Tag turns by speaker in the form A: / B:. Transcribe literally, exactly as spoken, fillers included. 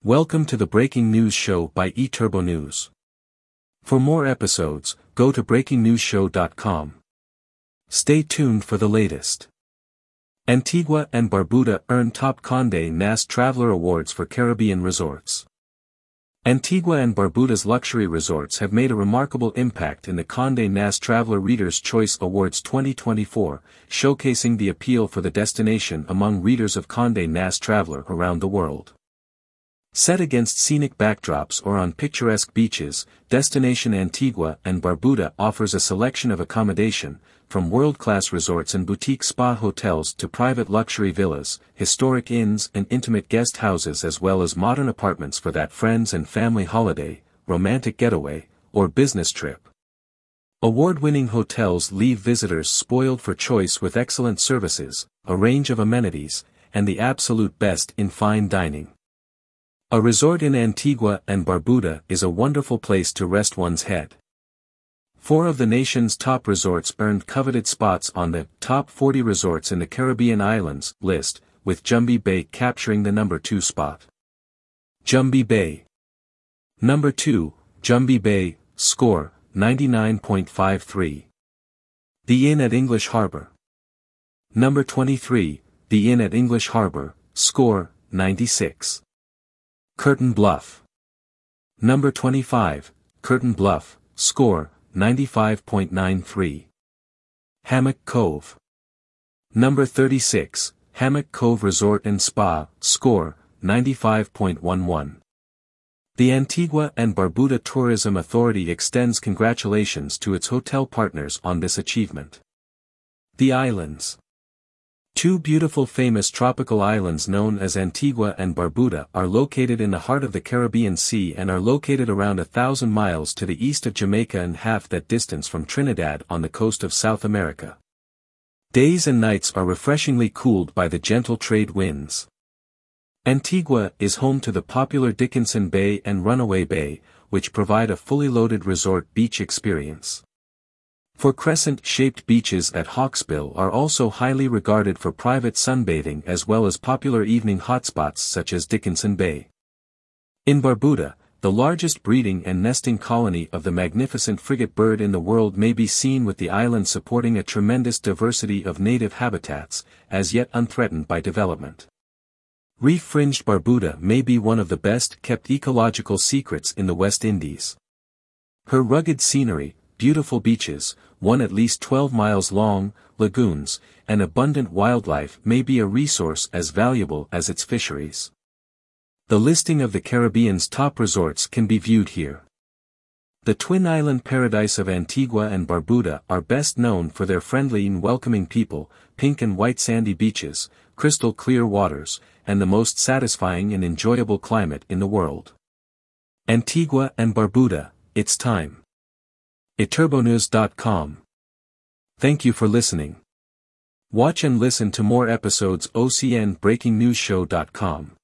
A: Welcome to the Breaking News Show by eTurbo News. For more episodes, go to breaking news show dot com. Stay tuned for the latest. Antigua and Barbuda earn top Condé Nast Traveler Awards for Caribbean resorts. Antigua and Barbuda's luxury resorts have made a remarkable impact in the Condé Nast Traveler Readers' Choice Awards twenty twenty-four, showcasing the appeal for the destination among readers of Condé Nast Traveler around the world. Set against scenic backdrops or on picturesque beaches, Destination Antigua and Barbuda offers a selection of accommodation, from world-class resorts and boutique spa hotels to private luxury villas, historic inns and intimate guest houses, as well as modern apartments for that friends and family holiday, romantic getaway, or business trip. Award-winning hotels leave visitors spoiled for choice with excellent services, a range of amenities, and the absolute best in fine dining. A resort in Antigua and Barbuda is a wonderful place to rest one's head. Four of the nation's top resorts earned coveted spots on the Top forty Resorts in the Caribbean Islands list, with Jumbie Bay capturing the number two spot. Jumbie Bay. Number two, Jumbie Bay, score, ninety-nine point five three. The Inn at English Harbour. Number twenty-three, The Inn at English Harbour, score, ninety-six. Curtain Bluff. Number twenty-five, Curtain Bluff, score, ninety-five point nine three. Hammock Cove. Number thirty-six, Hammock Cove Resort and Spa, score, ninety-five point one one. The Antigua and Barbuda Tourism Authority extends congratulations to its hotel partners on this achievement. The Islands. Two beautiful famous tropical islands known as Antigua and Barbuda are located in the heart of the Caribbean Sea and are located around a thousand miles to the east of Jamaica and half that distance from Trinidad on the coast of South America. Days and nights are refreshingly cooled by the gentle trade winds. Antigua is home to the popular Dickinson Bay and Runaway Bay, which provide a fully loaded resort beach experience. For crescent-shaped beaches at Hawksbill are also highly regarded for private sunbathing as well as popular evening hotspots such as Dickinson Bay. In Barbuda, the largest breeding and nesting colony of the magnificent frigate bird in the world may be seen, with the island supporting a tremendous diversity of native habitats, as yet unthreatened by development. Reef-fringed Barbuda may be one of the best-kept ecological secrets in the West Indies. Her rugged scenery, beautiful beaches, one at least twelve miles long, lagoons, and abundant wildlife may be a resource as valuable as its fisheries. The listing of the Caribbean's top resorts can be viewed here. The twin island paradise of Antigua and Barbuda are best known for their friendly and welcoming people, pink and white sandy beaches, crystal clear waters, and the most satisfying and enjoyable climate in the world. Antigua and Barbuda, it's time. e turbo news dot com. Thank you for listening. Watch and listen to more episodes O C N breaking news show dot com.